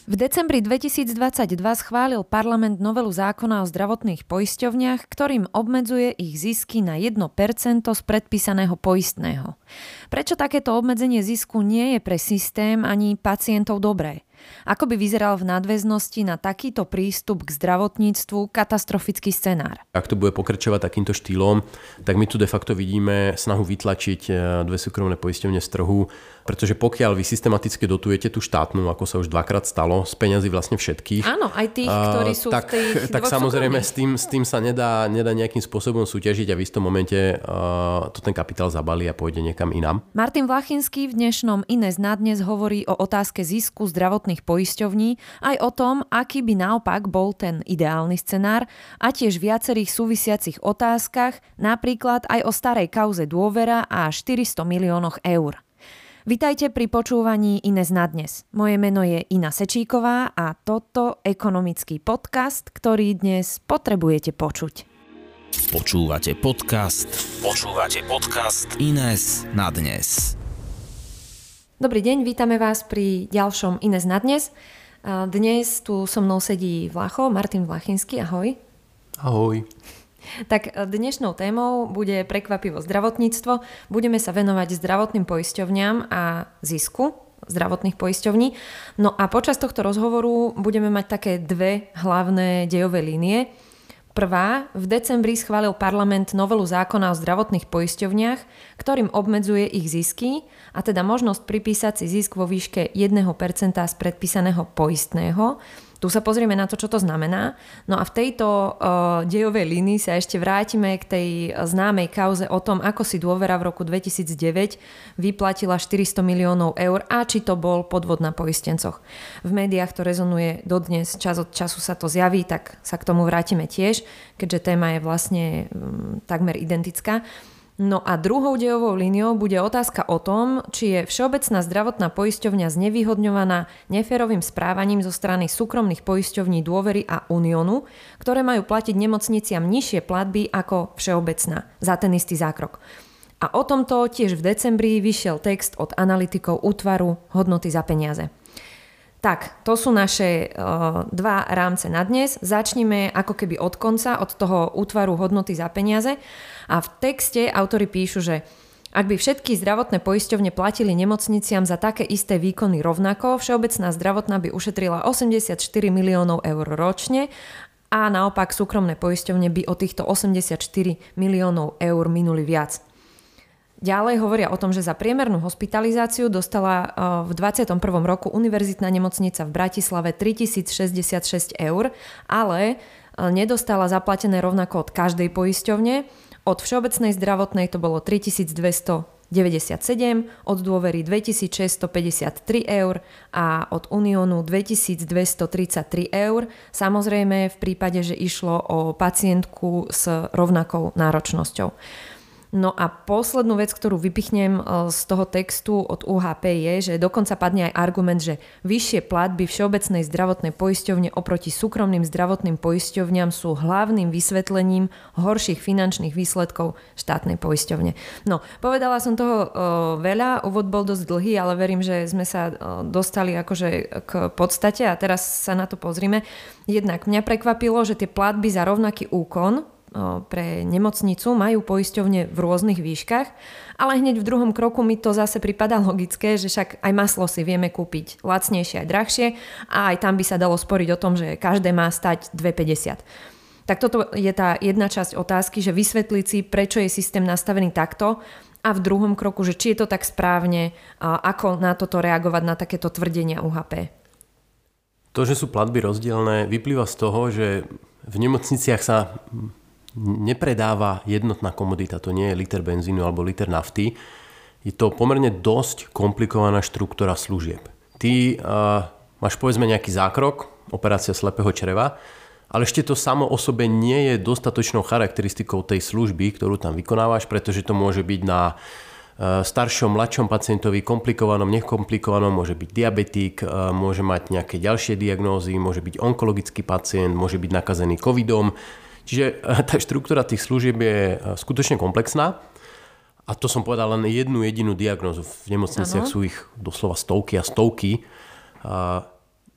V decembri 2022 schválil parlament novelu zákona o zdravotných poisťovniach, ktorým obmedzuje ich zisky na 1% z predpísaného poistného. Prečo takéto obmedzenie zisku nie je pre systém ani pacientov dobré? Ako by vyzeral v nadväznosti na takýto prístup k zdravotníctvu katastrofický scenár? Ak to bude pokračovať takýmto štýlom, tak my tu de facto vidíme snahu vytlačiť dve súkromné poisťovne z trhu, pretože pokiaľ vy systematicky dotujete tú štátnu, ako sa už dvakrát stalo, z peňazí vlastne všetkých. Áno, aj tých, ktorí sú tak, v tých tak samozrejme s tým sa nedá nejakým spôsobom súťažiť a v istom momente to ten kapitál zabalí a pôjde niekam inám. Martin Vlachinský v dnešnom Ines na dnes hovorí o otázke zisku zdravotných poisťovní, aj o tom, aký by naopak bol ten ideálny scenár a tiež viacerých súvisiacich otázkach, napríklad aj o starej kauze Dôvera a 400 miliónoch eur. Vitajte pri počúvaní Ines na dnes. Moje meno je Ina Sečíková a toto ekonomický podcast, ktorý dnes potrebujete počuť. Počúvate podcast Ines na dnes. Dobrý deň, vítame vás pri ďalšom Ines na dnes. Dnes tu so mnou sedí Vlacho, Martin Vlachinský, ahoj. Ahoj. Tak dnešnou témou bude prekvapivo zdravotníctvo. Budeme sa venovať zdravotným poisťovňam a zisku zdravotných poisťovní. No a počas tohto rozhovoru budeme mať také dve hlavné dejové línie. Prvá, v decembri schválil parlament novelu zákona o zdravotných poisťovniach, ktorým obmedzuje ich zisky a teda možnosť pripísať si zisk vo výške 1% z predpísaného poistného. Tu sa pozrieme na to, čo to znamená. No a v tejto dejovej línii sa ešte vrátime k tej známej kauze o tom, ako si Dôvera v roku 2009 vyplatila 400 miliónov eur a či to bol podvod na poistencoch. V médiách to rezonuje dodnes, čas od času sa to zjaví, tak sa k tomu vrátime tiež, keďže téma je vlastne takmer identická. No a druhou dejovou líniou bude otázka o tom, či je Všeobecná zdravotná poisťovňa znevýhodňovaná neférovým správaním zo strany súkromných poisťovní Dôvery a Uniónu, ktoré majú platiť nemocniciam nižšie platby ako Všeobecná za ten istý zákrok. A o tomto tiež v decembri vyšiel text od analytikov útvaru Hodnoty za peniaze. Tak, to sú naše dva rámce na dnes. Začnime ako keby od konca, od toho útvaru Hodnoty za peniaze. A v texte autori píšu, že ak by všetky zdravotné poisťovne platili nemocniciam za také isté výkony rovnako, Všeobecná zdravotná by ušetrila 84 miliónov eur ročne a naopak súkromné poisťovne by o týchto 84 miliónov eur minuli viac. Ďalej hovoria o tom, že za priemernú hospitalizáciu dostala v 2021 roku univerzitná nemocnica v Bratislave 3066 eur, ale nedostala zaplatené rovnako od každej poisťovne. Od Všeobecnej zdravotnej to bolo 3297, od Dôvery 2653 eur a od Uniónu 2233 eur. Samozrejme v prípade, že išlo o pacientku s rovnakou náročnosťou. No a poslednú vec, ktorú vypichnem z toho textu od UHP je, že dokonca padne aj argument, že vyššie platby Všeobecnej zdravotnej poisťovne oproti súkromným zdravotným poisťovňam sú hlavným vysvetlením horších finančných výsledkov štátnej poisťovne. No, povedala som toho veľa, úvod bol dosť dlhý, ale verím, že sme sa dostali akože k podstate a teraz sa na to pozrime. Jednak mňa prekvapilo, že tie platby za rovnaký úkon pre nemocnicu majú poisťovne v rôznych výškach, ale hneď v druhom kroku mi to zase pripadá logické, že však aj maslo si vieme kúpiť lacnejšie aj drahšie a aj tam by sa dalo sporiť o tom, že každé má stať 2,50. Tak toto je tá jedna časť otázky, že vysvetliť si, prečo je systém nastavený takto a v druhom kroku, že či je to tak správne, ako na toto reagovať, na takéto tvrdenia UHP. To, že sú platby rozdielne, vyplýva z toho, že v nemocniciach sa nepredáva jednotná komodita, to nie je liter benzínu alebo liter nafty. Je to pomerne dosť komplikovaná štruktúra služieb. Ty máš povedzme nejaký zákrok, operácia slepého čreva, ale ešte to samo o sebe nie je dostatočnou charakteristikou tej služby, ktorú tam vykonávaš, pretože to môže byť na staršom, mladšom pacientovi, komplikovanom, nekomplikovanom, môže byť diabetik, môže mať nejaké ďalšie diagnózy, môže byť onkologický pacient, môže byť nakazený covidom. Čiže tá štruktúra tých služieb je skutočne komplexná a to som povedal len jednu jedinú diagnózu. V nemocniciach sú ich doslova stovky a stovky.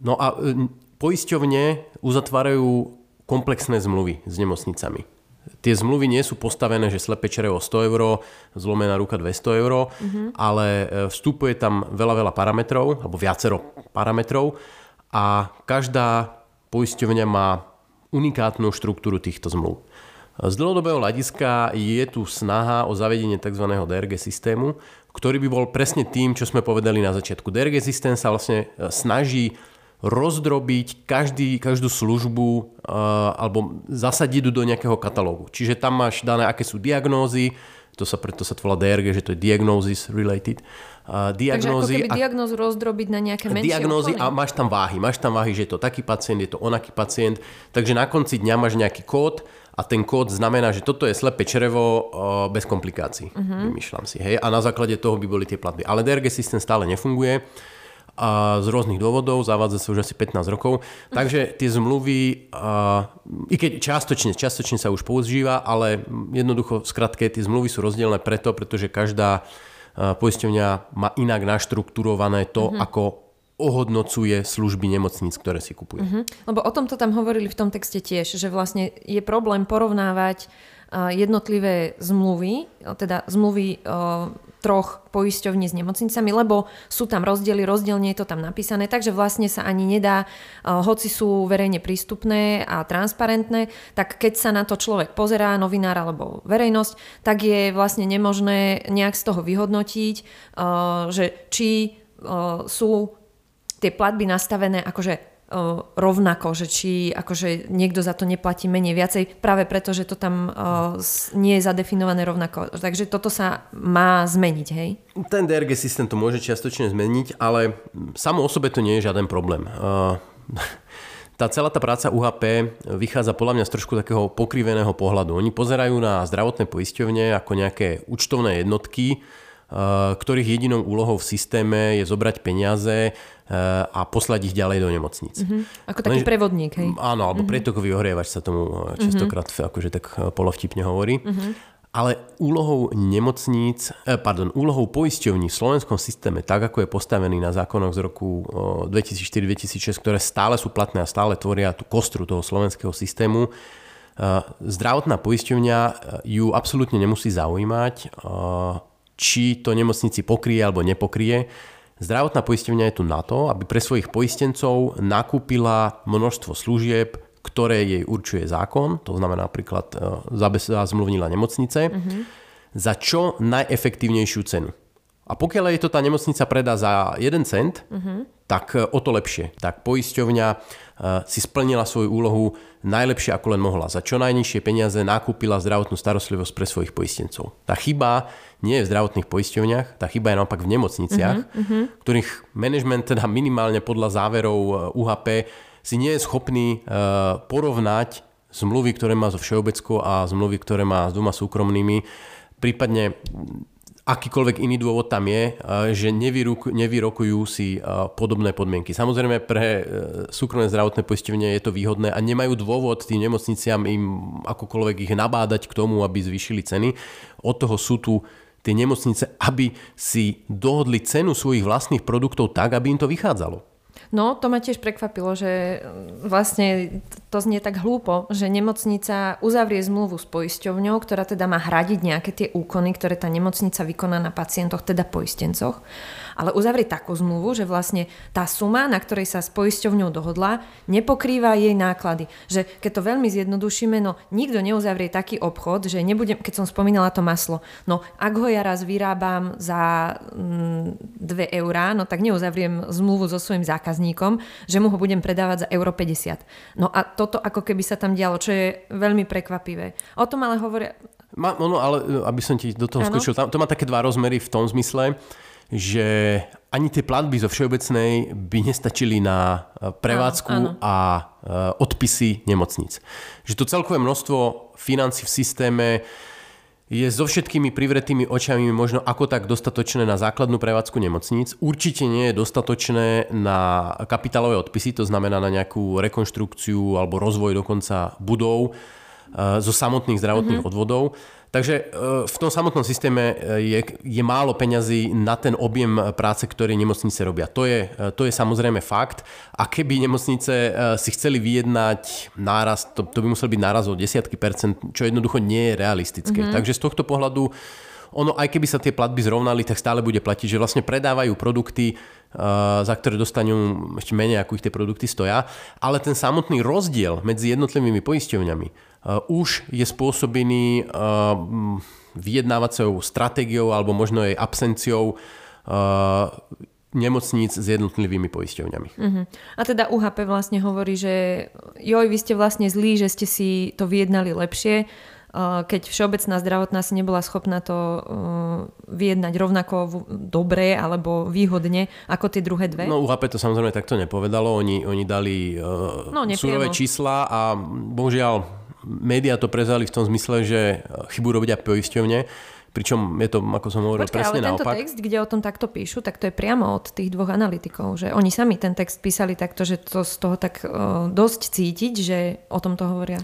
No a poisťovne uzatvárajú komplexné zmluvy s nemocnicami. Tie zmluvy nie sú postavené, že slepé črevo 100 €, zlomená ruka 200 €, ale vstupuje tam veľa parametrov, alebo viacero parametrov a každá poisťovňa má unikátnu štruktúru týchto zmluv. Z dlhodobého hľadiska je tu snaha o zavedenie tzv. DRG systému, ktorý by bol presne tým, čo sme povedali na začiatku. DRG systém sa vlastne snaží rozdrobiť každú službu alebo zasadiť do nejakého katalógu. Čiže tam máš dané, aké sú diagnózy, preto sa to volá DRG, že to je diagnosis related. Takže ako keby diagnózu rozdrobiť na nejaké menšie diagnózy a máš tam váhy, že je to taký pacient, je to onaký pacient, takže na konci dňa máš nejaký kód a ten kód znamená, že toto je slepé črevo bez komplikácií. Vymýšľam si. Hej? A na základe toho by boli tie platby. Ale DRG systém stále nefunguje. A z rôznych dôvodov, zavádza sa už asi 15 rokov. Takže tie zmluvy, i keď čiastočne sa už používa, ale jednoducho skratke tie zmluvy sú rozdielne pretože každá poisťovňa má inak naštruktúrované to, ako ohodnocuje služby nemocníc, ktoré si kupuje. Lebo o tomto tam hovorili v tom texte tiež, že vlastne je problém porovnávať jednotlivé zmluvy, teda zmluvy troch poisťovní s nemocnicami, lebo sú tam rozdielne je to tam napísané, takže vlastne sa ani nedá, hoci sú verejne prístupné a transparentné, tak keď sa na to človek pozerá, novinár alebo verejnosť, tak je vlastne nemožné nejak z toho vyhodnotiť, že či sú tie platby nastavené akože rovnako, že či akože niekto za to neplatí menej viacej, práve preto, že to tam nie je zadefinované rovnako. Takže toto sa má zmeniť, hej? Ten DRG systém to môže čiastočne zmeniť, ale samo o sebe to nie je žiaden problém. Celá tá práca UHP vychádza podľa mňa z trošku takého pokriveného pohľadu. Oni pozerajú na zdravotné poisťovne ako nejaké účtovné jednotky, ktorých jedinou úlohou v systéme je zobrať peniaze a poslať ich ďalej do nemocnic. Ako taký prevodník, hej? Áno, alebo pretokový ohrievač sa tomu častokrát akože tak polovtipne hovorí. Ale úlohou úlohou poisťovní v slovenskom systéme, tak ako je postavený na zákonoch z roku 2004-2006, ktoré stále sú platné a stále tvoria tú kostru toho slovenského systému, zdravotná poisťovňa ju absolútne nemusí zaujímať, či to nemocnici pokrie alebo nepokrie. Zdravotná poisťovňa je tu na to, aby pre svojich poistencov nakúpila množstvo služieb, ktoré jej určuje zákon, to znamená napríklad zmluvnila nemocnice, za čo najefektívnejšiu cenu. A pokiaľ jej to tá nemocnica predá za 1 cent, tak o to lepšie. Tak poisťovňa si splnila svoju úlohu najlepšie ako len mohla. Za čo najnižšie peniaze nakúpila zdravotnú starostlivosť pre svojich poistencov. Tá chyba nie je v zdravotných poisťovniach, tá chyba je naopak v nemocniciach, ktorých manažment teda minimálne podľa záverov UHP si nie je schopný porovnať zmluvy, ktoré má so Všeobeckou a zmluvy, ktoré má s 2 súkromnými. Prípadne akýkoľvek iný dôvod tam je, že nevyrokujú si podobné podmienky. Samozrejme pre súkromné zdravotné poisťovne je to výhodné a nemajú dôvod tým nemocniciam im akokoľvek ich nabádať k tomu, aby zvýšili ceny. Od toho sú tu tie nemocnice, aby si dohodli cenu svojich vlastných produktov tak, aby im to vychádzalo. No, to ma tiež prekvapilo, že vlastne to znie tak hlúpo, že nemocnica uzavrie zmluvu s poisťovňou, ktorá teda má hradiť nejaké tie úkony, ktoré tá nemocnica vykoná na pacientoch, teda poistencoch, ale uzavrie takú zmluvu, že vlastne tá suma, na ktorej sa s poisťovňou dohodla, nepokrýva jej náklady. Že keď to veľmi zjednodušíme, no nikto neuzavrie taký obchod, že nebudem, keď som spomínala to maslo, no ak ho ja raz vyrábam za 2 eurá, no tak neuzavriem zmluvu so svojím zákazníkom, že mu ho budem predávať za euro 50. No a toto ako keby sa tam dialo, čo je veľmi prekvapivé. O tom ale hovoria... Ale aby som ti do toho skočil, to má také 2 rozmery v tom zmysle, že ani tie platby zo Všeobecnej by nestačili na prevádzku a odpisy nemocníc. Že to celkové množstvo financií v systéme je so všetkými privretými očami možno ako tak dostatočné na základnú prevádzku nemocníc. Určite nie je dostatočné na kapitálové odpisy, to znamená na nejakú rekonštrukciu alebo rozvoj dokonca budov zo samotných zdravotných odvodov. Takže v tom samotnom systéme je málo peňazí na ten objem práce, ktorý nemocnice robia. To je samozrejme fakt. A keby nemocnice si chceli vyjednať náraz, to by musel byť náraz o 10%, čo jednoducho nie je realistické. Takže z tohto pohľadu ono, aj keby sa tie platby zrovnali, tak stále bude platiť, že vlastne predávajú produkty, za ktoré dostanú ešte menej, ako ich tie produkty stoja. Ale ten samotný rozdiel medzi jednotlivými poisťovňami už je spôsobený vyjednávacou stratégiou alebo možno aj absenciou nemocníc s jednotlivými poisťovňami. A teda UHP vlastne hovorí, že vy ste vlastne zlí, že ste si to vyjednali lepšie, keď Všeobecná zdravotná si nebola schopná to vyjednať rovnako dobre alebo výhodne ako tie druhé dve? No UHP to samozrejme takto nepovedalo. Oni dali surové čísla a bohužiaľ médiá to prezali v tom zmysle, že chybu robia poisťovne, pričom je to, ako som hovoril, presne naopak. Ale tento text, kde o tom takto píšu, tak to je priamo od tých dvoch analytikov, že oni sami ten text písali takto, že to z toho tak dosť cítiť, že o tom to hovoria.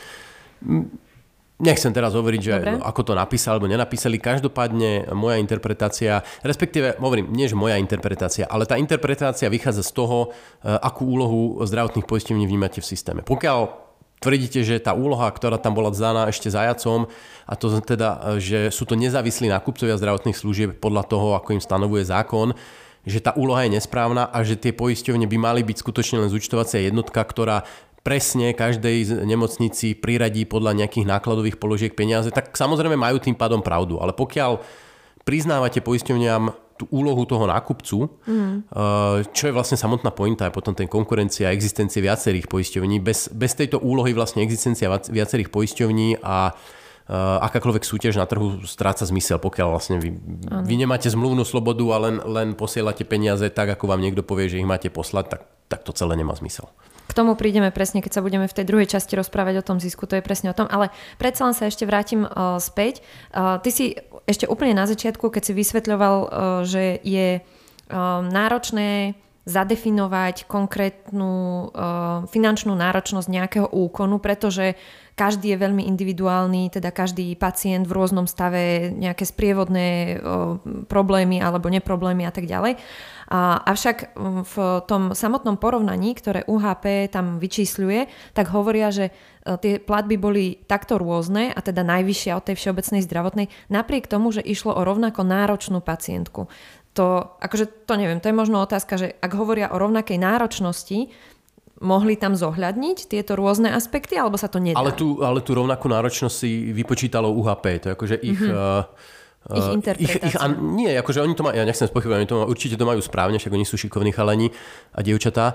Nechcem teraz hovoriť, že ako to napísali alebo nenapísali. Každopádne moja interpretácia, respektíve, hovorím, nie že moja interpretácia, ale tá interpretácia vychádza z toho, akú úlohu zdravotných poisťovní vnímate v systéme. Pokiaľ tvrdíte, že tá úloha, ktorá tam bola daná ešte zajacom, a to teda, že sú to nezávislí nákupcovia zdravotných služieb podľa toho, ako im stanovuje zákon, že tá úloha je nesprávna a že tie poisťovne by mali byť skutočne len zúčtovacia jednotka, ktorá presne každej nemocnici priradí podľa nejakých nákladových položiek peniaze, tak samozrejme majú tým pádom pravdu. Ale pokiaľ priznávate poisťovniam tú úlohu toho nákupcu, čo je vlastne samotná pointa, je potom ten konkurencia a existencie viacerých poisťovní. Bez tejto úlohy vlastne existencia viacerých poisťovní a akákoľvek súťaž na trhu stráca zmysel, pokiaľ vlastne vy nemáte zmluvnú slobodu a len posielate peniaze tak, ako vám niekto povie, že ich máte poslať, tak to celé nemá zmysel. K tomu prídeme presne, keď sa budeme v tej druhej časti rozprávať o tom zisku, to je presne o tom, ale predsa len sa ešte vrátim späť. Ty si ešte úplne na začiatku, keď si vysvetľoval, že je náročné zadefinovať konkrétnu finančnú náročnosť nejakého úkonu, pretože každý je veľmi individuálny, teda každý pacient v rôznom stave, nejaké sprievodné problémy alebo neproblémy a tak ďalej. Avšak v tom samotnom porovnaní, ktoré UHP tam vyčísľuje, tak hovoria, že tie platby boli takto rôzne, a teda najvyššia od tej všeobecnej zdravotnej, napriek tomu, že išlo o rovnako náročnú pacientku. To neviem, to je možno otázka, že ak hovoria o rovnakej náročnosti, mohli tam zohľadniť tieto rôzne aspekty, alebo sa to nedá? Ale tú rovnakú náročnosť si vypočítalo UHP, to je akože ich interpretácia. Nie, akože oni to majú, ja nechcem spochybňovať, oni to určite to majú správne, však oni sú šikovní chalani a dievčatá,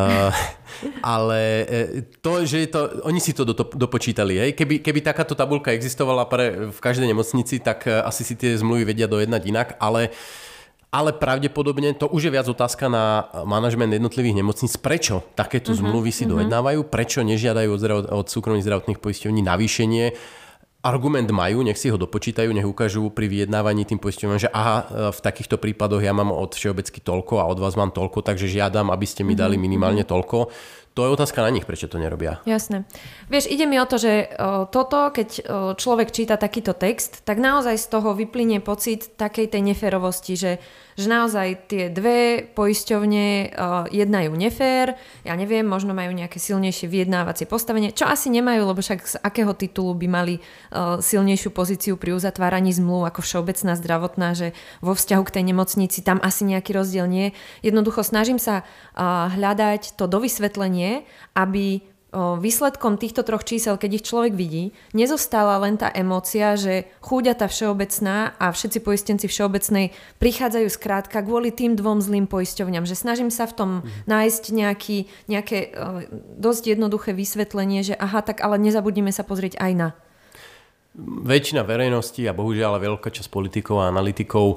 ale to, že oni si to dopočítali. Hej. Keby takáto tabuľka existovala v každej nemocnici, tak asi si tie zmluvy vedia dojednať inak, ale pravdepodobne to už je viac otázka na manažment jednotlivých nemocníc. Prečo takéto zmluvy si dojednávajú? Prečo nežiadajú od súkromných zdravotných poisťovní navýšenie? Argument majú, nech si ho dopočítajú, nech ukážu pri vyjednávaní tým poisťovňam, že v takýchto prípadoch ja mám od Všeobecky toľko a od vás mám toľko, takže žiadam, aby ste mi dali minimálne toľko. To je otázka na nich, prečo to nerobia. Jasné. Vieš, ide mi o to, že keď človek číta takýto text, tak naozaj z toho vyplynie pocit takej tej neférovosti, že naozaj tie dve poisťovne jednajú nefér, ja neviem, možno majú nejaké silnejšie vyjednávacie postavenie, čo asi nemajú, lebo však z akého titulu by mali silnejšiu pozíciu pri uzatváraní zmluv ako Všeobecná zdravotná, že vo vzťahu k tej nemocnici tam asi nejaký rozdiel nie. Jednoducho snažím sa hľadať to dovysvetlenie, aby výsledkom týchto troch čísel, keď ich človek vidí, nezostala len tá emócia, že chúďata všeobecná a všetci poistenci všeobecnej prichádzajú skrátka kvôli tým dvom zlým poisťovňam. Že snažím sa v tom nájsť nejaké dosť jednoduché vysvetlenie, že tak ale nezabudnime sa pozrieť aj na. Väčšina verejnosti a bohužiaľ veľká časť politikov a analytikov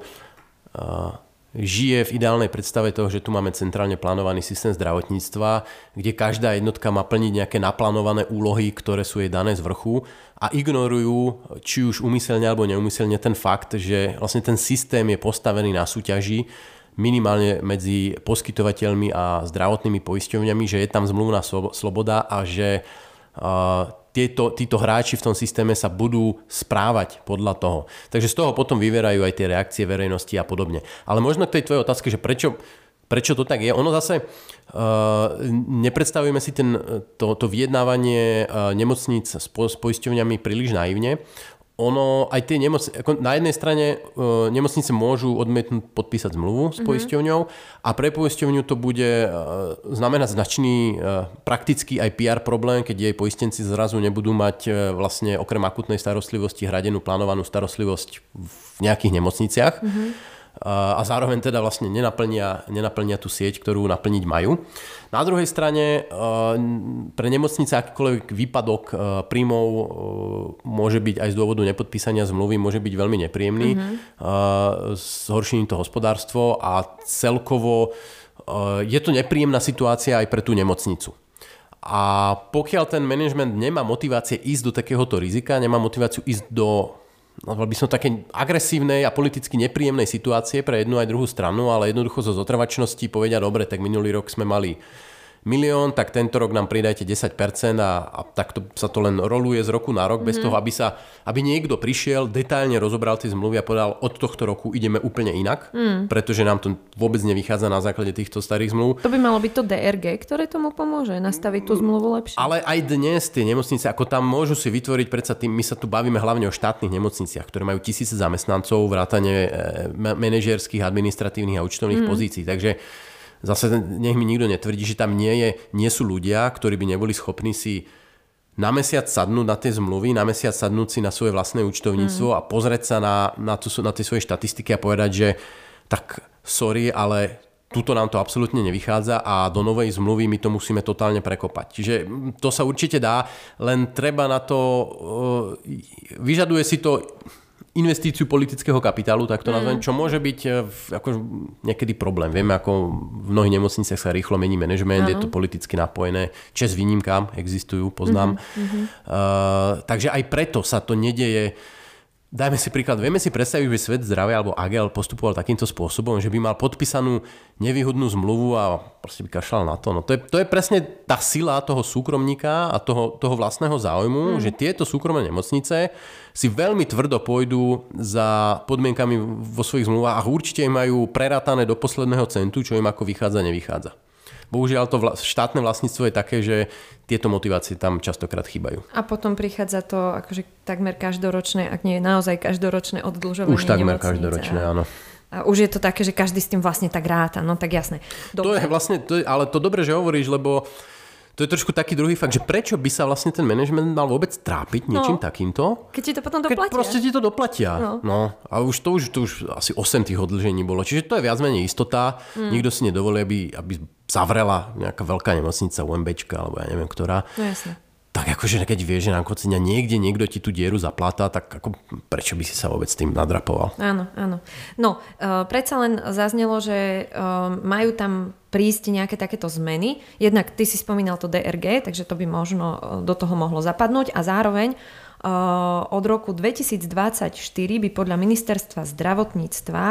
žije v ideálnej predstave toho, že tu máme centrálne plánovaný systém zdravotníctva, kde každá jednotka má plniť nejaké naplánované úlohy, ktoré sú jej dané z vrchu a ignorujú, či už úmyselne alebo neúmyselne, ten fakt, že vlastne ten systém je postavený na súťaži minimálne medzi poskytovateľmi a zdravotnými poisťovňami, že je tam zmluvná sloboda a že títo hráči v tom systéme sa budú správať podľa toho. Takže z toho potom vyverajú aj tie reakcie verejnosti a podobne. Ale možno k tej tvojej otázke, že prečo to tak je? Ono zase, nepredstavujeme si to vyjednávanie nemocníc s poisťovňami príliš naivne. Ono, aj tie na jednej strane nemocnice môžu odmietnúť podpísať zmluvu s poisťovňou a pre poisťovňu to bude znamenať značný praktický aj PR problém, keď jej poistenci zrazu nebudú mať vlastne okrem akutnej starostlivosti hradenú plánovanú starostlivosť v nejakých nemocniciach. A zároveň teda vlastne nenaplnia tú sieť, ktorú naplniť majú. Na druhej strane pre nemocnice akýkoľvek výpadok príjmov môže byť aj z dôvodu nepodpísania zmluvy, môže byť veľmi nepríjemný, zhoršením to hospodárstvo a celkovo je to nepríjemná situácia aj pre tú nemocnicu. A pokiaľ ten manažment nemá motivácie ísť do takéhoto rizika, nemá motiváciu ísť do by som také agresívnej a politicky nepríjemnej situácie pre jednu aj druhú stranu, ale jednoducho zo zotrvačnosti povedia, dobre, tak minulý rok sme mali 1 000 000, tak tento rok nám pridajte 10% a takto sa to len roluje z roku na rok bez toho, aby niekto prišiel, detailne rozobral tie zmluvy a povedal, od tohto roku ideme úplne inak, pretože nám to vôbec nevychádza na základe týchto starých zmluv. To by malo byť to DRG, ktoré tomu pomôže nastaviť tú zmluvu lepšie. Ale aj dnes tie nemocnice, ako tam môžu si vytvoriť, predsa tým, my sa tu bavíme hlavne o štátnych nemocniciach, ktoré majú tisíce zamestnancov, vrátane manažérskych, administratívnych a účtovných pozícií. Takže zase nech mi nikto netvrdí, že tam nie sú ľudia, ktorí by neboli schopní si na mesiac sadnúť na tie zmluvy, na mesiac sadnúť si na svoje vlastné účtovníctvo a pozrieť sa na tie svoje štatistiky a povedať, že tak sorry, ale tuto nám to absolútne nevychádza a do novej zmluvy my to musíme totálne prekopať. Čiže to sa určite dá, len treba na to, vyžaduje si to investíciu politického kapitálu, tak to nazvem, čo môže byť ako niekedy problém. Vieme, ako v mnohých nemocniciach sa rýchlo mení manažment, je to politicky napojené, čas výnimkám existujú, poznám. Takže aj preto sa to nedeje. Dajme si príklad, vieme si predstaviť, že Svet zdravia alebo AGEL postupoval takýmto spôsobom, že by mal podpísanú nevýhodnú zmluvu a proste by kašľal na to. No to je presne tá sila toho súkromníka a toho vlastného záujmu, že tieto súkromné nemocnice si veľmi tvrdo pôjdu za podmienkami vo svojich zmluvách a určite im majú prerátané do posledného centu, čo im ako vychádza, nevychádza. Bohužiaľ to štátne vlastníctvo je také, že tieto motivácie tam častokrát chýbajú. A potom prichádza to akože takmer každoročné, ak nie je naozaj každoročné oddĺžovanie nemocnice. Už takmer každoročné, áno. A už je to také, že každý s tým vlastne tak ráta, no tak jasné. To je vlastne, ale to dobre, že hovoríš, lebo to je trošku taký druhý fakt, že prečo by sa vlastne ten manažment mal vôbec trápiť niečím takýmto? Keď ti to potom doplatia. Keď proste ti to doplatia. No. A už to už asi 8 tých odlžení bolo. Čiže to je viac menej istota. Nikto si nedovolí, aby zavrela nejaká veľká nemocnica, UMBčka, alebo ja neviem ktorá. No jasne. Tak akože keď vieš, že na kocenia niekto ti tú dieru zaplatá, tak ako prečo by si sa vôbec tým nadrapoval? Áno. No, predsa len zaznelo, že majú tam prísť nejaké takéto zmeny. Jednak ty si spomínal to DRG, takže to by možno do toho mohlo zapadnúť a zároveň od roku 2024 by podľa ministerstva zdravotníctva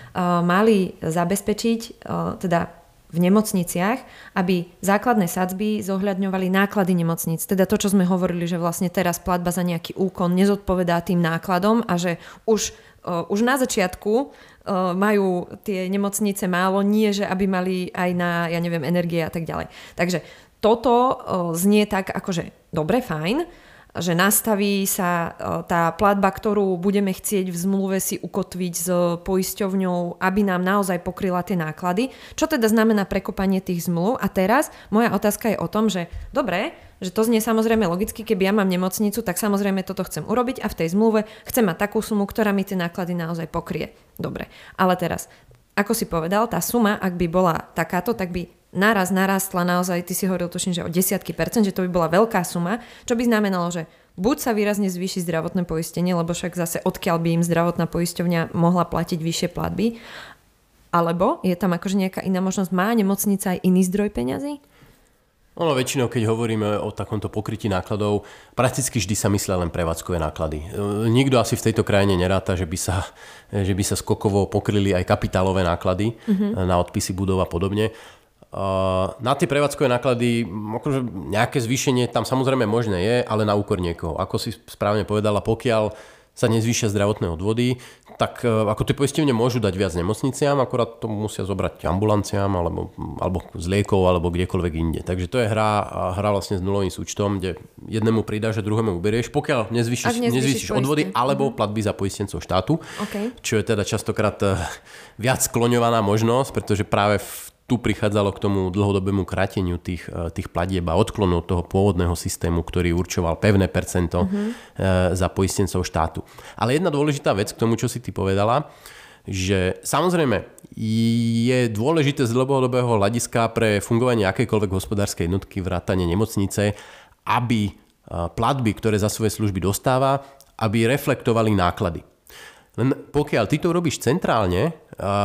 mali zabezpečiť teda v nemocniciach, aby základné sadzby zohľadňovali náklady nemocnic. Teda to, čo sme hovorili, že vlastne teraz platba za nejaký úkon nezodpovedá tým nákladom a že už na začiatku majú tie nemocnice málo, nie že aby mali aj na, ja neviem, energie a tak ďalej. Takže toto znie tak akože dobre, fajn, že nastaví sa tá platba, ktorú budeme chcieť v zmluve si ukotviť s poisťovňou, aby nám naozaj pokryla tie náklady. Čo teda znamená prekopanie tých zmluv? A teraz moja otázka je o tom, že dobre, že to znie samozrejme logicky, keby ja mám nemocnicu, tak samozrejme toto chcem urobiť a v tej zmluve chcem mať takú sumu, ktorá mi tie náklady naozaj pokrie. Dobre, ale teraz, ako si povedal, tá suma, ak by bola takáto, tak by narastla naozaj, ty si hovoril tuším, že o 10%, že to by bola veľká suma, čo by znamenalo, že buď sa výrazne zvýši zdravotné poistenie, lebo však zase odkiaľ by im zdravotná poisťovňa mohla platiť vyššie platby, alebo je tam akože nejaká iná možnosť, má nemocnica aj iný zdroj peňazí? Ono väčšinou, keď hovoríme o takomto pokrytí nákladov, prakticky vždy sa myslia len prevádzkové náklady. Nikto asi v tejto krajine neráta, že by sa skokovo pokryli aj kapitálové náklady na odpisy budov a podobne. Na tie prevádzkové náklady akože nejaké zvýšenie tam samozrejme možné je, ale na úkor niekoho. Ako si správne povedala, pokiaľ sa nezvýšia zdravotné odvody, tak ako tie poisťovne môžu dať viac nemocniciam, akorát to musia zobrať ambulanciám alebo z liekov alebo kdekoľvek inde. Takže to je hra vlastne s nulovým súčtom, kde jednému pridáš a druhému uberieš, pokiaľ nezvýšiš odvody alebo platby za poistencov štátu, čo je teda častokrát viac skloňovaná možnosť, pretože práve tu prichádzalo k tomu dlhodobému kráteniu tých platieb a odklonu od toho pôvodného systému, ktorý určoval pevné percento za poistencov štátu. Ale jedna dôležitá vec k tomu, čo si ty povedala, že samozrejme je dôležité z dlhodobého hľadiska pre fungovanie akejkoľvek hospodárskej jednotky vrátane nemocnice, aby platby, ktoré za svoje služby dostáva, aby reflektovali náklady. Len pokiaľ ty to robíš centrálne,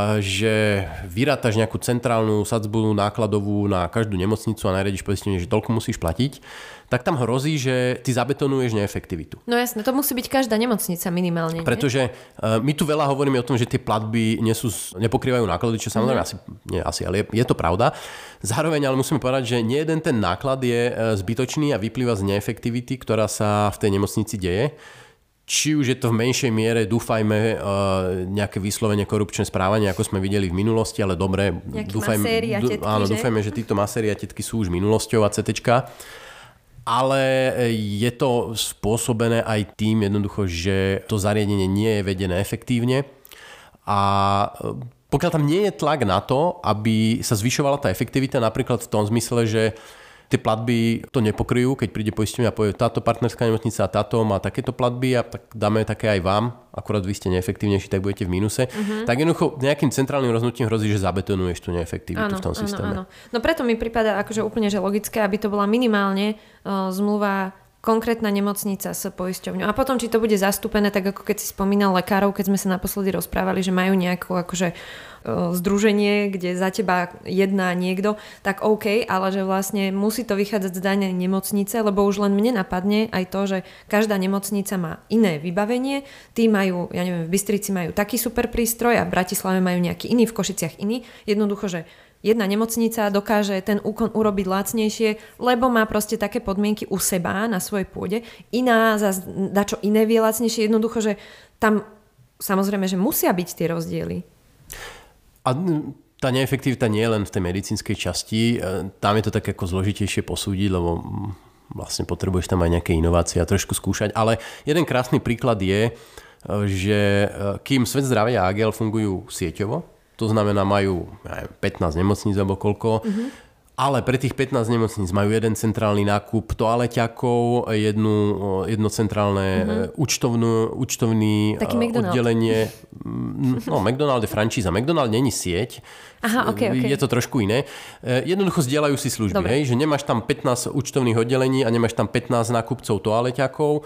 že vyrátaš nejakú centrálnu sadzbu nákladovú na každú nemocnicu a nariadiš poistenie, že toľko musíš platiť, tak tam hrozí, že ty zabetonuješ neefektivitu. No jasne, to musí byť každá nemocnica minimálne. Pretože my tu veľa hovoríme o tom, že tie platby nepokrývajú náklady, čo samozrejme ale je to pravda. Zároveň ale musíme povedať, že nie jeden ten náklad je zbytočný a vyplýva z neefektivity, ktorá sa v tej nemocnici deje. Či už je to v menšej miere, dúfajme, nejaké vyslovene korupčné správanie, ako sme videli v minulosti, ale dobre, dúfajme, že títo maséri a tetky sú už minulosťou a CTčka. Ale je to spôsobené aj tým jednoducho, že to zariadenie nie je vedené efektívne a pokiaľ tam nie je tlak na to, aby sa zvyšovala tá efektivita, napríklad v tom zmysle, že tie platby to nepokryjú, keď príde poisťovňa a povie, táto partnerská nemocnica a táto má takéto platby a tak dáme také aj vám, akurát vy ste neefektívnejší, tak budete v mínuse. Tak jednoducho nejakým centrálnym rozhodnutím hrozí, že zabetonuješ tú neefektivitu v tom systéme. Áno. No preto mi prípada akože úplne že logické, aby to bola minimálne zmluva konkrétna nemocnica s poisťovňou. A potom, či to bude zastúpené, tak ako keď si spomínal lekárov, keď sme sa naposledy rozprávali, že majú nejakú akože združenie, kde za teba jedná niekto, tak OK, ale že vlastne musí to vychádzať z danej nemocnice, lebo už len mne napadne aj to, že každá nemocnica má iné vybavenie, tí majú, ja neviem, v Bystrici majú taký super prístroj a v Bratislave majú nejaký iný, v Košiciach iný. Jednoducho, že jedna nemocnica dokáže ten úkon urobiť lacnejšie, lebo má proste také podmienky u seba na svojej pôde. Iná zase dačo iné vie lacnejšie. Jednoducho, že tam samozrejme, že musia byť tie rozdiely. A tá neefektivita nie je len v tej medicínskej časti. Tam je to tak ako zložitejšie posúdiť, lebo vlastne potrebuješ tam aj nejaké inovácie a trošku skúšať. Ale jeden krásny príklad je, že kým Svet zdravia a AGL fungujú sieťovo, to znamená majú 15 nemocníc alebo koľko, ale pre tých 15 nemocníc majú jeden centrálny nákup toaleťakov, jedno centrálne účtovný oddelenie. No, McDonald je franšíza. McDonald není sieť. Aha, okay. Je to trošku iné. Jednoducho zdieľajú si služby. Hej? Že nemáš tam 15 účtovných oddelení a nemáš tam 15 nákupcov toaleťakov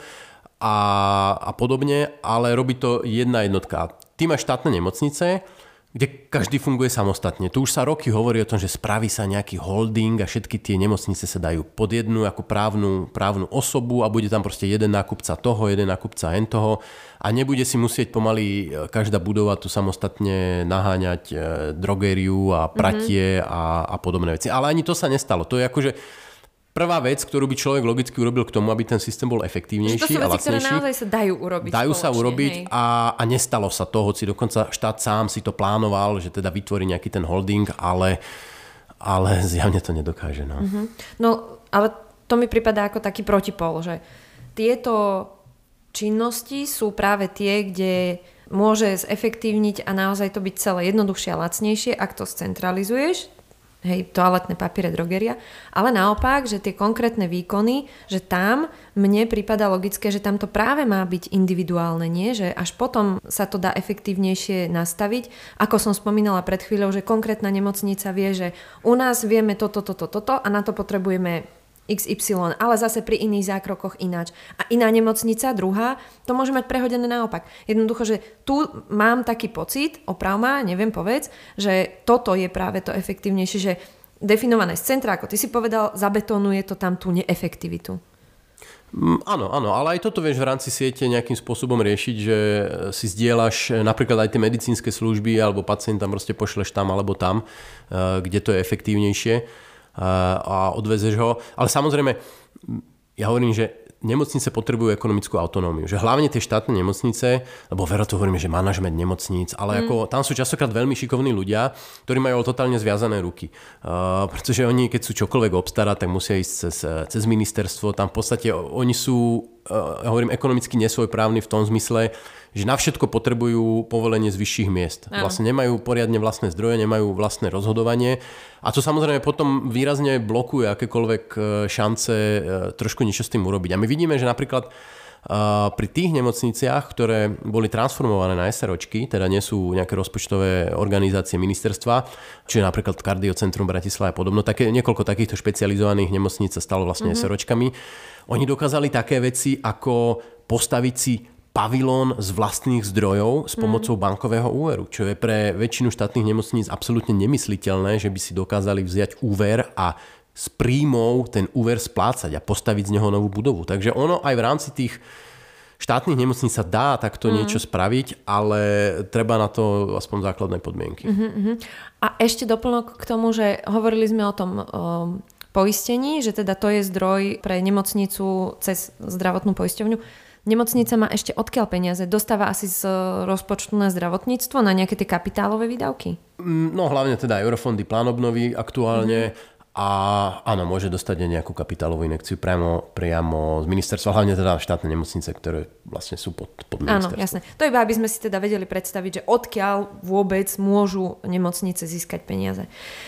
a podobne, ale robí to jedna jednotka. Ty máš štátne nemocnice, kde každý funguje samostatne. Tu už sa roky hovorí o tom, že spraví sa nejaký holding a všetky tie nemocnice sa dajú pod jednu ako právnu osobu a bude tam proste jeden nákupca toho, jeden nákupca toho a nebude si musieť pomaly každá budova tu samostatne naháňať drogériu a pratie a podobné veci. Ale ani to sa nestalo. To je akože prvá vec, ktorú by človek logicky urobil k tomu, aby ten systém bol efektívnejší a lacnejší. To sú veci, ktoré naozaj sa dajú urobiť. Dajú sa urobiť a nestalo sa to, hoci dokonca štát sám si to plánoval, že teda vytvorí nejaký ten holding, ale zjavne to nedokáže. No. No, ale to mi pripadá ako taký protipol, že tieto činnosti sú práve tie, kde môže zefektívniť a naozaj to byť celé jednoduchšie a lacnejšie, ak to scentralizuješ. Hej, toaletné papiere, drogeria, ale naopak, že tie konkrétne výkony, že tam mne prípada logické, že tam to práve má byť individuálne, nie? Že až potom sa to dá efektívnejšie nastaviť. Ako som spomínala pred chvíľou, že konkrétna nemocnica vie, že u nás vieme toto a na to potrebujeme XY, ale zase pri iných zákrokoch ináč. A iná nemocnica, druhá, to môže mať prehodené naopak. Jednoducho, že tu mám taký pocit, oprav ma, neviem, povedz, že toto je práve to efektívnejšie, že definované z centra, ako ty si povedal, zabetonuje to tam tú neefektivitu. Áno, ale aj toto vieš v rámci siete nejakým spôsobom riešiť, že si zdieľaš napríklad aj tie medicínske služby alebo pacienta proste pošleš tam alebo tam, kde to je efektívnejšie a odvezeš ho. Ale samozrejme, ja hovorím, že nemocnice potrebujú ekonomickú autonómiu. Že hlavne tie štátne nemocnice, lebo veľa to hovoríme, že manažment nemocníc, ale ako tam sú častokrát veľmi šikovní ľudia, ktorí majú totálne zviazané ruky. Pretože oni, keď sú čokoľvek obstarať, tak musia ísť cez ministerstvo. Tam v podstate oni sú, ja hovorím, ekonomicky nesvojprávni v tom zmysle, že na všetko potrebujú povolenie z vyšších miest. Vlastne nemajú poriadne vlastné zdroje, nemajú vlastné rozhodovanie. A to samozrejme potom výrazne blokuje akékoľvek šance trošku niečo s tým urobiť. A my vidíme, že napríklad pri tých nemocniciach, ktoré boli transformované na SROčky, teda nie sú nejaké rozpočtové organizácie ministerstva, čiže napríklad Kardiocentrum Bratislava a podobno, niekoľko takýchto špecializovaných nemocníc sa stalo vlastne SROčkami. Oni dokázali také veci, ako postaviť si pavilón z vlastných zdrojov s pomocou bankového úveru, čo je pre väčšinu štátnych nemocníc absolútne nemysliteľné, že by si dokázali vziať úver a z príjmov ten úver splácať a postaviť z neho novú budovu. Takže ono aj v rámci tých štátnych nemocníc sa dá takto niečo spraviť, ale treba na to aspoň základné podmienky. A ešte doplnok k tomu, že hovorili sme o tom poistení, že teda to je zdroj pre nemocnicu cez zdravotnú poisťovňu. Nemocnica má ešte odkiaľ peniaze? Dostáva asi z rozpočtu na zdravotníctvo, na nejaké tie kapitálové výdavky? No hlavne teda eurofondy, plán obnovy aktuálne a áno, môže dostať aj nejakú kapitálovú injekciu priamo z ministerstva, hlavne teda štátne nemocnice, ktoré vlastne sú pod ministerstvom. Áno, jasné. To iba, aby sme si teda vedeli predstaviť, že odkiaľ vôbec môžu nemocnice získať peniaze.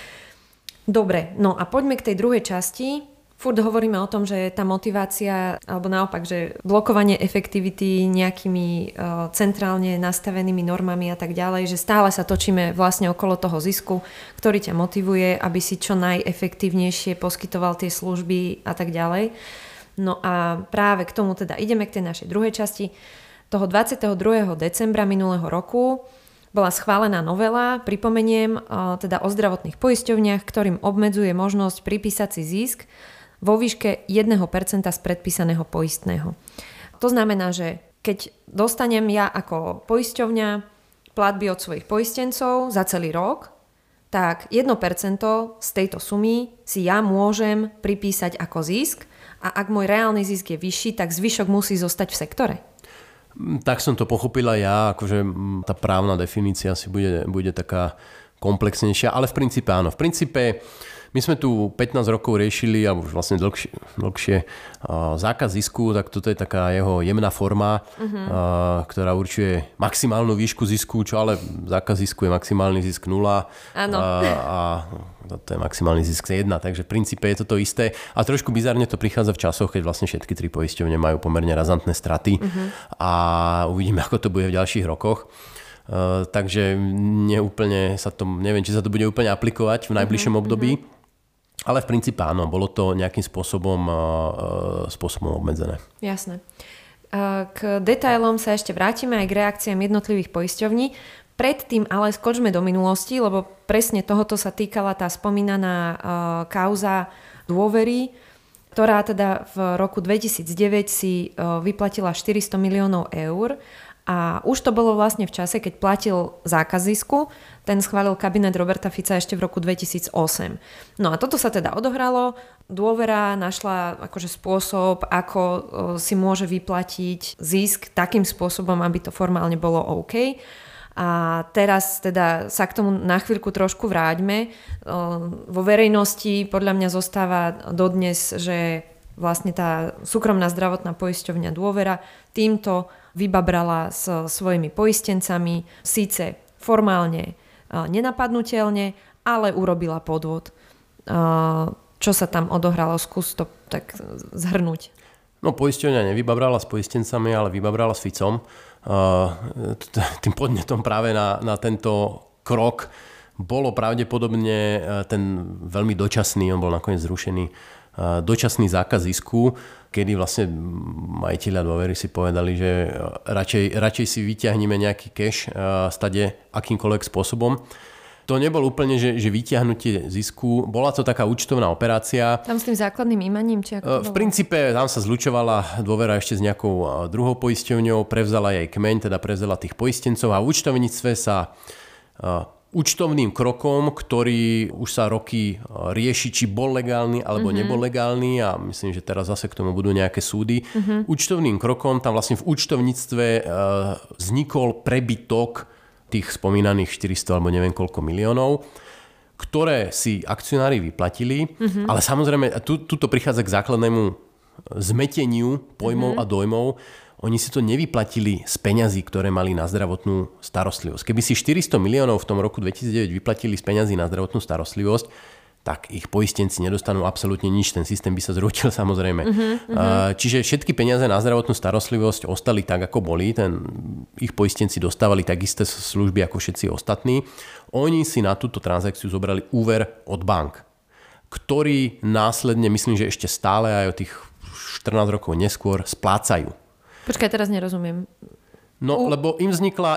Dobre, no a poďme k tej druhej časti. Furt hovoríme o tom, že tá motivácia, alebo naopak, že blokovanie efektivity nejakými centrálne nastavenými normami a tak ďalej, že stále sa točíme vlastne okolo toho zisku, ktorý ťa motivuje, aby si čo najefektívnejšie poskytoval tie služby a tak ďalej. No a práve k tomu teda ideme k tej našej druhej časti. Toho 22. decembra minulého roku bola schválená novela, pripomeniem, teda o zdravotných poisťovniach, ktorým obmedzuje možnosť pripísať si zisk vo výške 1% z predpísaného poistného. To znamená, že keď dostanem ja ako poisťovňa platby od svojich poistencov za celý rok, tak 1% z tejto sumy si ja môžem pripísať ako zisk a ak môj reálny zisk je vyšší, tak zvyšok musí zostať v sektore. Tak som to pochopila ja, akože tá právna definícia si bude taká komplexnejšia, ale v princípe áno. V princípe my sme tu 15 rokov riešili, alebo už vlastne dlhšie zákaz zisku, tak toto je taká jeho jemná forma, ktorá určuje maximálnu výšku zisku, čo ale zákaz zisku je maximálny zisk 0 a to je maximálny zisk 1, takže v princípe je toto isté. A trošku bizarne to prichádza v časoch, keď vlastne všetky tri poisťovne majú pomerne razantné straty a uvidíme, ako to bude v ďalších rokoch. Takže neúplne neviem, či sa to bude úplne aplikovať v najbližšom období. Ale v princípe áno, bolo to nejakým spôsobom obmedzené. Jasné. K detailom sa ešte vrátime aj k reakciám jednotlivých poisťovní. Predtým ale skočme do minulosti, lebo presne tohoto sa týkala tá spomínaná kauza dôvery, ktorá teda v roku 2009 si vyplatila 400 miliónov eur. A už to bolo vlastne v čase, keď platil zákaz zisku. Ten schválil kabinet Roberta Fica ešte v roku 2008. No a toto sa teda odohralo. Dôvera našla akože spôsob, ako si môže vyplatiť zisk takým spôsobom, aby to formálne bolo OK. A teraz teda sa k tomu na chvíľku trošku vráťme. Vo verejnosti podľa mňa zostáva dodnes, že vlastne tá súkromná zdravotná poisťovňa Dôvera týmto vybabrala s svojimi poistencami, síce formálne nenapadnutelne, ale urobila podvod. Čo sa tam odohralo? Skús to tak zhrnúť. No poisťovňa nevybabrala s poistencami, ale vybabrala s Ficom. Tým podnetom práve na tento krok bolo pravdepodobne ten veľmi dočasný, on bol nakoniec zrušený, dočasný zákaz zisku, kedy vlastne majiteľia Dôvery si povedali, že radšej si vyťahneme nejaký cash stade akýmkoľvek spôsobom. To nebol úplne, že vyťahnutie zisku. Bola to taká účtovná operácia. Tam s tým základným imaním? Či ako v princípe tam sa zlučovala dôvera ešte s nejakou druhou poisťovňou, prevzala jej kmeň, teda prevzala tých poistencov a v účtovníctve sa účtovným krokom, ktorý už sa roky rieši, či bol legálny alebo nebol legálny a myslím, že teraz zase k tomu budú nejaké súdy. Účtovným krokom tam vlastne v účtovníctve vznikol prebytok tých spomínaných 400 alebo neviem koľko miliónov, ktoré si akcionári vyplatili, ale samozrejme tuto prichádza k základnému zmeteniu pojmov a dojmov. Oni si to nevyplatili z peňazí, ktoré mali na zdravotnú starostlivosť. Keby si 400 miliónov v tom roku 2009 vyplatili z peňazí na zdravotnú starostlivosť, tak ich poistenci nedostanú absolútne nič. Ten systém by sa zrútil samozrejme. Čiže všetky peniaze na zdravotnú starostlivosť ostali tak, ako boli. Ich poistenci dostávali takisto služby ako všetci ostatní. Oni si na túto transakciu zobrali úver od bank, ktorý následne, myslím, že ešte stále aj o tých 14 rokov neskôr splácajú. Počkaj, teraz nerozumiem. No, lebo im vznikla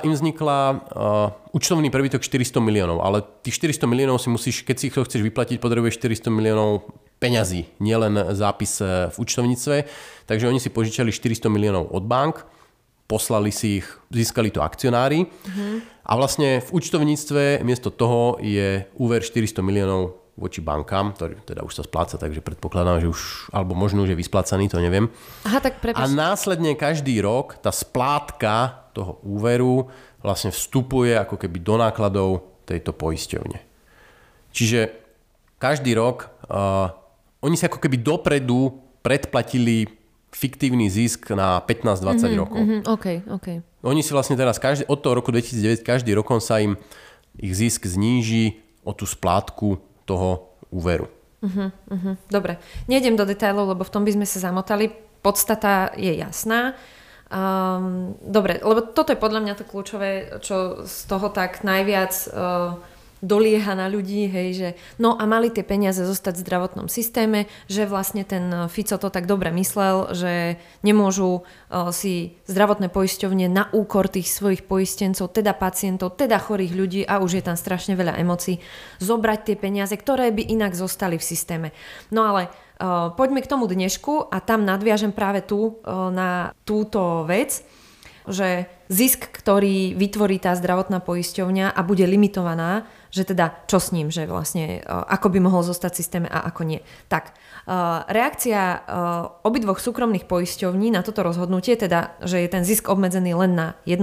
účtovný prebytok 400 miliónov, ale tých 400 miliónov si musíš, keď si to chceš vyplatiť, potrebuješ 400 miliónov peňazí, nielen zápis v účtovníctve. Takže oni si požičali 400 miliónov od bank, poslali si ich, získali to akcionári a vlastne v účtovníctve miesto toho je úver 400 miliónov voči bankám, ktorý teda už sa spláca, takže predpokladám, že už, alebo možno už je vysplácaný, to neviem. Aha, tak prepáč. A následne každý rok tá splátka toho úveru vlastne vstupuje ako keby do nákladov tejto poisťovne. Čiže každý rok oni si ako keby dopredu predplatili fiktívny zisk na 15-20 rokov. Okay. Oni si vlastne teraz od toho roku 2009 každý rokom sa im ich zisk zníži o tú splátku toho úveru. Dobre, nejdem do detailov, lebo v tom by sme sa zamotali. Podstata je jasná. Dobre, lebo toto je podľa mňa to kľúčové, čo z toho tak najviac dolieha na ľudí, hej, že no a mali tie peniaze zostať v zdravotnom systéme, že vlastne ten Fico to tak dobre myslel, že nemôžu si zdravotné poisťovne na úkor tých svojich poistencov, teda pacientov, teda chorých ľudí, a už je tam strašne veľa emócií, zobrať tie peniaze, ktoré by inak zostali v systéme. No ale poďme k tomu dnešku a tam nadviažem práve tu na túto vec, že zisk, ktorý vytvorí tá zdravotná poisťovňa a bude limitovaná, že teda čo s ním, že vlastne ako by mohol zostať v systéme a ako nie. Tak, reakcia obidvoch súkromných poisťovní na toto rozhodnutie, teda, že je ten zisk obmedzený len na 1%,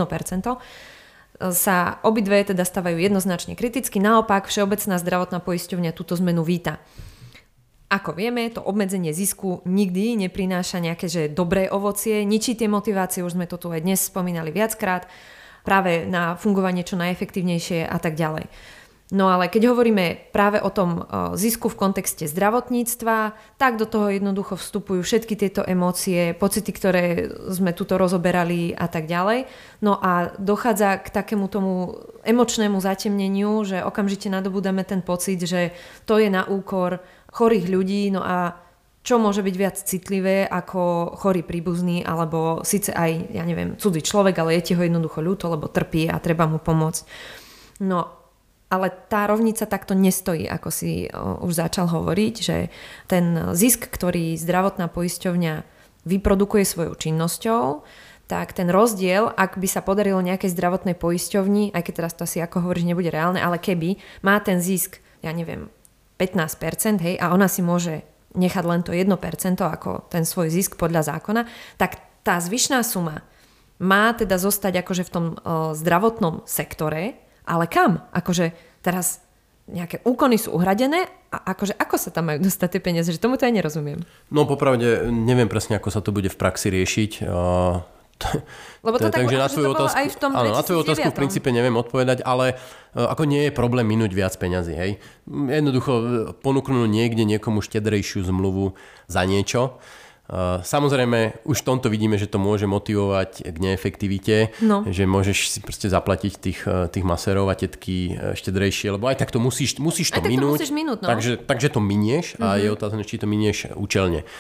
sa obidve teda stavajú jednoznačne kriticky. Naopak, Všeobecná zdravotná poisťovňa túto zmenu víta. Ako vieme, to obmedzenie zisku nikdy neprináša nejaké že dobré ovocie, ničí tie motivácie, už sme to tu aj dnes spomínali viackrát, práve na fungovanie čo najefektívnejšie a tak ďalej. No ale keď hovoríme práve o tom zisku v kontexte zdravotníctva, tak do toho jednoducho vstupujú všetky tieto emócie, pocity, ktoré sme tuto rozoberali a tak ďalej. No a dochádza k takému tomu emočnému zatemneniu, že okamžite nadobúdame ten pocit, že to je na úkor chorých ľudí, no a čo môže byť viac citlivé ako chorý príbuzný, alebo síce aj, ja neviem, cudzí človek, ale je ti ho jednoducho ľúto, lebo trpí a treba mu pomôcť. No, ale tá rovnica takto nestojí, ako si už začal hovoriť, že ten zisk, ktorý zdravotná poisťovňa vyprodukuje svojou činnosťou, tak ten rozdiel, ak by sa podarilo nejakej zdravotnej poisťovni, aj keď teraz to asi ako hovoríš nebude reálne, ale keby má ten zisk, ja neviem, 15%, hej, a ona si môže nechať len to 1% ako ten svoj zisk podľa zákona, tak tá zvyšná suma má teda zostať akože v tom zdravotnom sektore, ale kam? Akože teraz nejaké úkony sú uhradené a akože ako sa tam majú dostať tie peniaze? Že tomu to aj nerozumiem. No popravde neviem presne, ako sa to bude v praxi riešiť. Lebo to tak, takže na tvoju otázku, aj v tom 2009. Áno, na tvoju otázku v princípe neviem odpovedať, ale ako nie je problém minúť viac peňazí. Hej? Jednoducho ponúknú niekde niekomu štedrejšiu zmluvu za niečo. Samozrejme, už v tomto vidíme, že to môže motivovať k neefektivite, že môžeš si proste zaplatiť tých masérov a tetky štedrejšie, lebo aj tak to musíš to minúť, no. takže to minieš a je otázne, či to minieš účelne.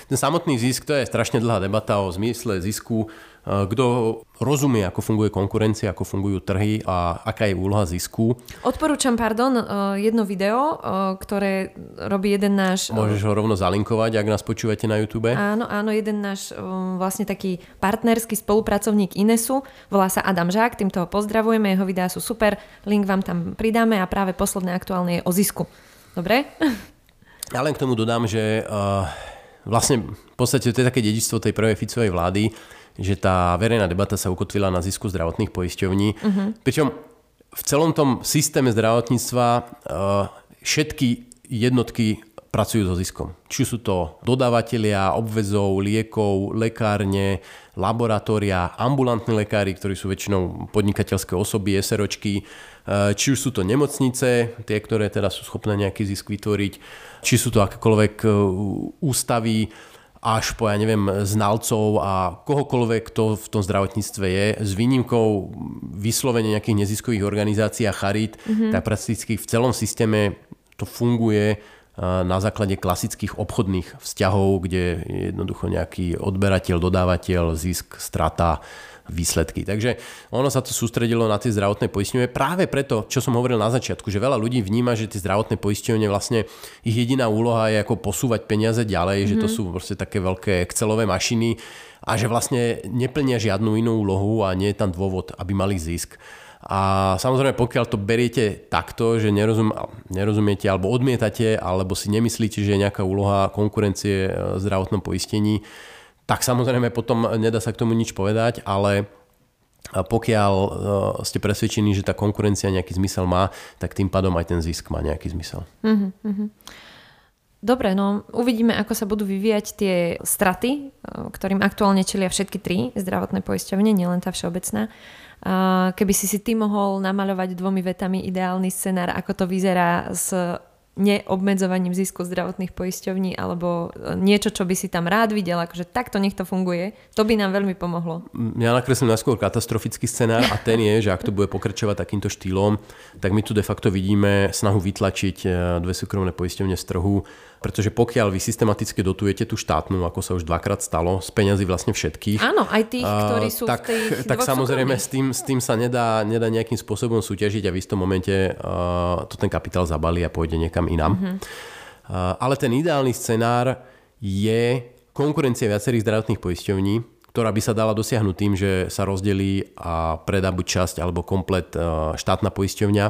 ten samotný zisk, to je strašne dlhá debata o zmysle zisku. Kto rozumie, ako funguje konkurencia, ako fungujú trhy a aká je úloha zisku. Odporúčam, jedno video, ktoré robí jeden náš... Môžeš ho rovno zalinkovať, ak nás počúvate na YouTube. Áno, jeden náš vlastne taký partnerský spolupracovník Inesu, volá sa Adam Žák, týmto ho pozdravujeme, jeho videá sú super, link vám tam pridáme a práve posledné aktuálne je o zisku. Dobre? Ja len k tomu dodám, že vlastne v podstate to je také dedičstvo tej prvej Ficovej vlády, že tá verejná debata sa ukotvila na zisku zdravotných poisťovní. Pričom v celom tom systéme zdravotníctva všetky jednotky pracujú so ziskom. Či sú to dodávateľia obväzov, liekov, lekárne, laboratória, ambulantní lekári, ktorí sú väčšinou podnikateľské osoby, SROčky, či už sú to nemocnice, tie, ktoré teda sú schopné nejaký zisk vytvoriť, či sú to akékoľvek ústavy, až po, znalcov a kohokoľvek, kto v tom zdravotníctve je, s výnimkou vyslovene nejakých neziskových organizácií a charít, tak prakticky v celom systéme to funguje na základe klasických obchodných vzťahov, kde je jednoducho nejaký odberateľ, dodávateľ, zisk, strata, výsledky. Takže ono sa to sústredilo na tie zdravotné poisťovne práve preto, čo som hovoril na začiatku, že veľa ľudí vníma, že tie zdravotné poisťovne vlastne ich jediná úloha je ako posúvať peniaze ďalej, že to sú proste také veľké Excelové mašiny a že vlastne neplnia žiadnu inú úlohu a nie je tam dôvod, aby mali zisk. A samozrejme, pokiaľ to beriete takto, že nerozumiete alebo odmietate, alebo si nemyslíte, že je nejaká úloha konkurencie v zdravotnom poistení, tak samozrejme potom nedá sa k tomu nič povedať, ale pokiaľ ste presvedčení, že tá konkurencia nejaký zmysel má, tak tým pádom aj ten zisk má nejaký zmysel. Dobre, no uvidíme, ako sa budú vyvíjať tie straty, ktorým aktuálne čelia všetky tri zdravotné poisťovne, nielen tá všeobecná. Keby si ty mohol namaľovať 2 vetami ideálny scenár, ako to vyzerá s neobmedzovaním zisku zdravotných poisťovní alebo niečo, čo by si tam rád videl, akože takto nech to funguje, to by nám veľmi pomohlo. Ja nakreslím najskôr katastrofický scenár a ten je, že ak to bude pokračovať takýmto štýlom, tak my tu de facto vidíme snahu vytlačiť 2 súkromné poisťovne z trhu, pretože pokiaľ vy systematicky dotujete tú štátnu, ako sa už 2-krát stalo, z peňazí vlastne všetkých. Áno, aj tých, ktorí sú v tých tak samozrejme s tým sa nedá nejakým spôsobom súťažiť a v istom momente to ten kapitál zabalí a pôjde niekam inám. Ale ten ideálny scenár je konkurencia viacerých zdravotných poisťovní, ktorá by sa dala dosiahnuť tým, že sa rozdelí a predá buď časť alebo komplet štátna poisťovňa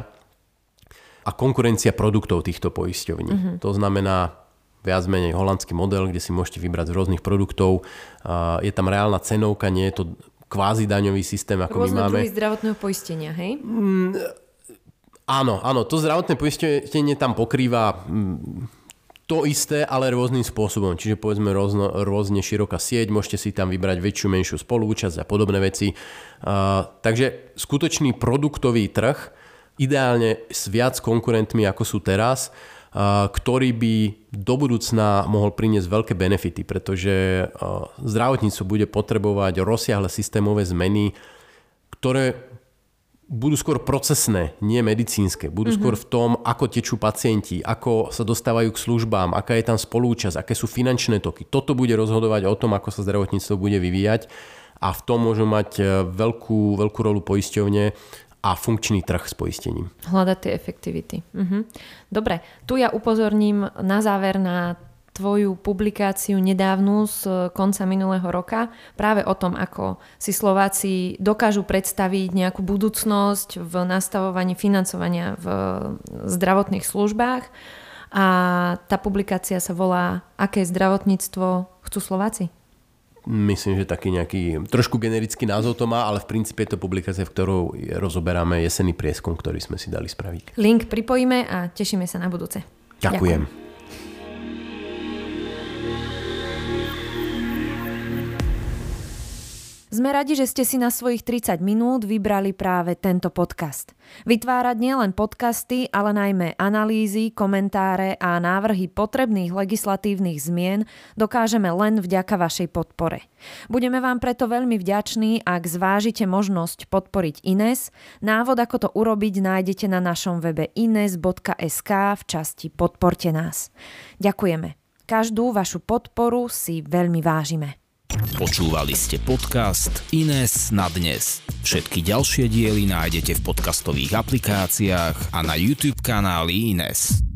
a konkurencia produktov týchto poisťovní. To znamená viac menej holandský model, kde si môžete vybrať z rôznych produktov. Je tam reálna cenovka, nie je to kvázi daňový systém, ako my máme. Rôzne druhy zdravotného poistenia, hej? Áno, to zdravotné poistenie tam pokrýva to isté, ale rôznym spôsobom. Čiže povedzme rôzne široká sieť, môžete si tam vybrať väčšiu, menšiu spolúčasť a podobné veci. Takže skutočný produktový trh, ideálne s viac konkurentmi, ako sú teraz, ktorý by do budúcna mohol priniesť veľké benefity, pretože zdravotníctvo bude potrebovať rozsiahle systémové zmeny, ktoré budú skôr procesné, nie medicínske. Budú skôr v tom, ako tečú pacienti, ako sa dostávajú k službám, aká je tam spolúčasť, aké sú finančné toky. Toto bude rozhodovať o tom, ako sa zdravotníctvo bude vyvíjať a v tom môžu mať veľkú rolu poisťovne a funkčný trh s poistením. Hľadať tie efektivity. Dobre, tu ja upozorním na záver na tvoju publikáciu nedávnu z konca minulého roka práve o tom, ako si Slováci dokážu predstaviť nejakú budúcnosť v nastavovaní financovania v zdravotných službách. A tá publikácia sa volá Aké zdravotníctvo chcú Slováci? Myslím, že taký nejaký trošku generický názov to má, ale v princípe je to publikácia, v ktorou rozoberáme jesenný prieskum, ktorý sme si dali spraviť. Link pripojíme a tešíme sa na budúce. Ďakujem. Sme radi, že ste si na svojich 30 minút vybrali práve tento podcast. Vytvárať nielen podcasty, ale najmä analýzy, komentáre a návrhy potrebných legislatívnych zmien dokážeme len vďaka vašej podpore. Budeme vám preto veľmi vďační, ak zvážite možnosť podporiť Ines. Návod, ako to urobiť, nájdete na našom webe ines.sk v časti Podporte nás. Ďakujeme. Každú vašu podporu si veľmi vážime. Počúvali ste podcast Ines na dnes. Všetky ďalšie diely nájdete v podcastových aplikáciách a na YouTube kanáli Ines.